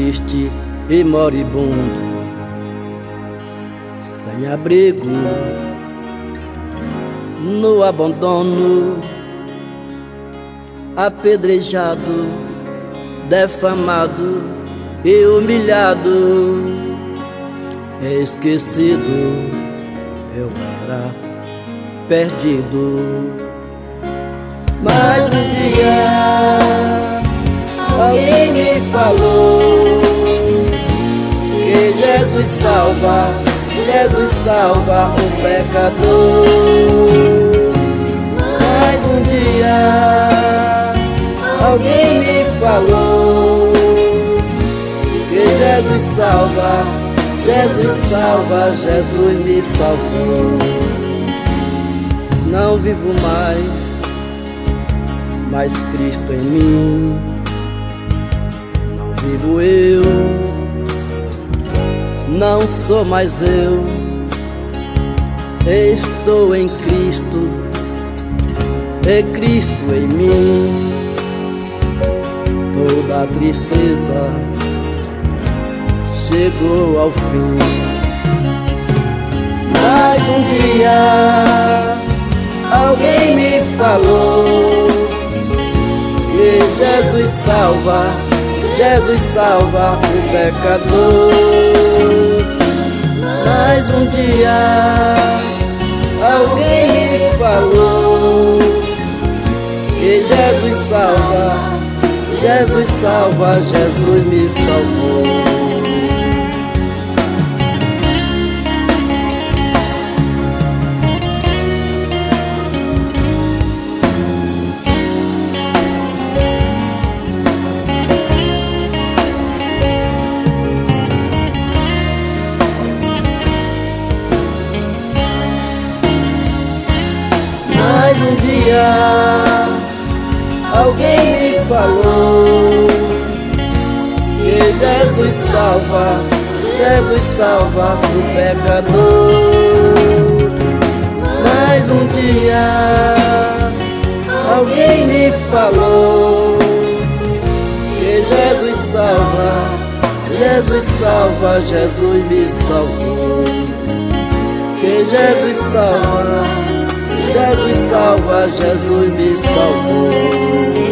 triste e moribundo, sem abrigo, no abandono, apedrejado, defamado e humilhado, esquecido, eu era perdido. Mas um dia alguém me falou que Jesus salva o pecador. Mas um dia alguém me falou que Jesus salva, Jesus me salvou. Não vivo mais Cristo em mim. Não vivo eu, não sou mais eu. Estou em Cristo, e Cristo em mim. Toda a tristeza chegou ao fim. Mas um dia alguém me falou que Jesus salva o pecador. Mas um dia alguém me falou que Jesus salva, Jesus me salvou. Mas um dia alguém me falou que Jesus salva o pecador. Mas um dia alguém me falou que Jesus salva, Jesus me salvou. Que Jesus salva, Jesus me salvou.